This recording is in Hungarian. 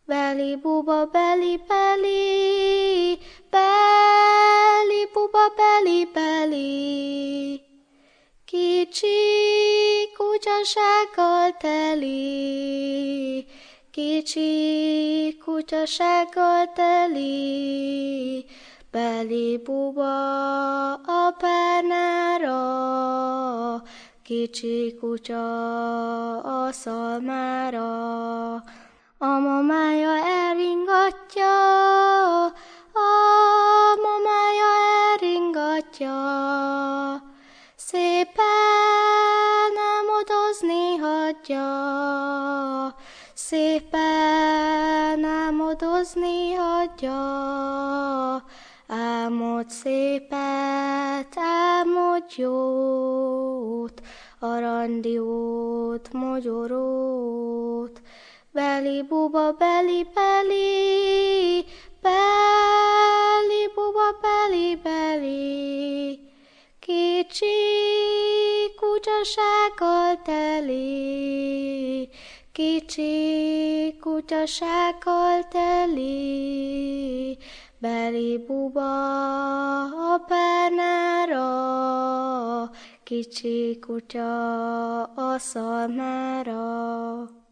Beli buba, beli, beli, beli buba, beli, beli. Kicsi kutyasággal teli, kicsi kutyasággal teli. Beli buba a párnára, kicsi kutya a szalmára. A mamája elringatja, a mamája elringatja. Szépen álmodozni hagyja, szépen álmodozni hagyja. Álmod szépet, álmod jót, aranydiót, mogyorót. Beli buba, beli, beli, beli buba, beli, beli. Kicsi kutyasággal teli, kicsi kutyasággal teli. Beli buba a párnára, kicsi kutya a szalmára.